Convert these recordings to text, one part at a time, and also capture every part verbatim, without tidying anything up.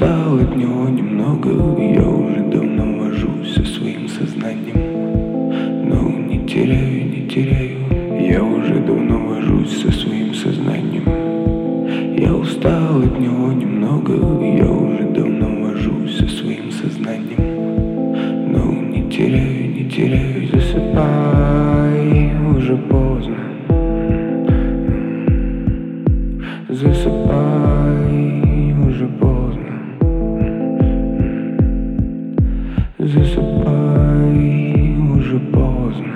устал от него немного, я уже давно вожусь со своим сознанием, но не теряю, не теряю. Я уже давно вожусь со своим сознанием. Я устал от него немного, я уже давно вожусь со своим сознанием, но не теряю, не теряю. Засыпай, уже поздно. Засыпай, уже поздно. Засыпай, уже поздно.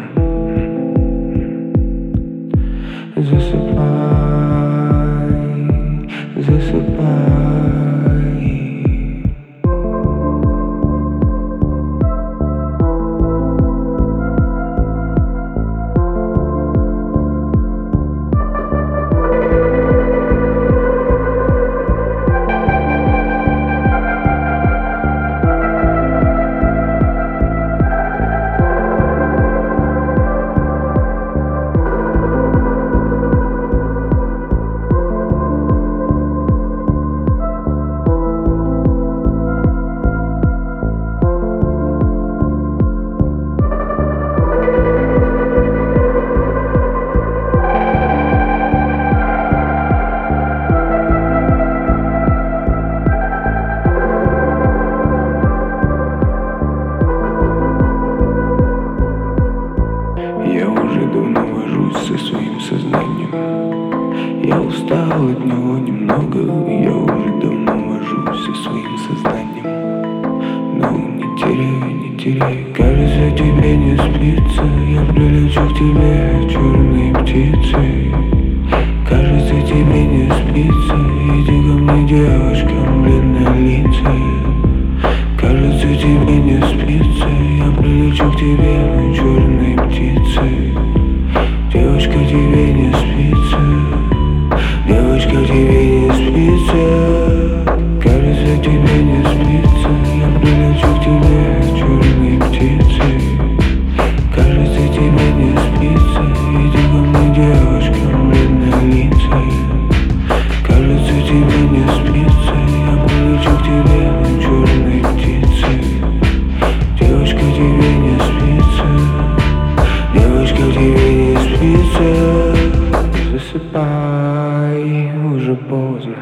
Засыпай, засыпай. Я уже давно вожусь со своим сознанием. Я устал от него немного, я уже давно вожусь со своим сознанием, но не теряю, не теряю. Кажется, тебе не спится, я прилечу к тебе черной птицей. Кажется, тебе не спится, иди ко мне, девочка, бледнолицая. Кажется, тебе не спится, я прилечу к тебе черной птицей. Девочка, тебе не спится, девочка, тебе не спится. Кажется, тебе не спится, я прилечу к тебе черной птицей. Кажется, тебе не спится, иди ко мне, девочка, бледнолицая. Кажется, тебе не спится, я прилечу к тебе черной птицей. Девочка, тебе не спится, девочка, тебе не спится. Засыпай, уже поздно.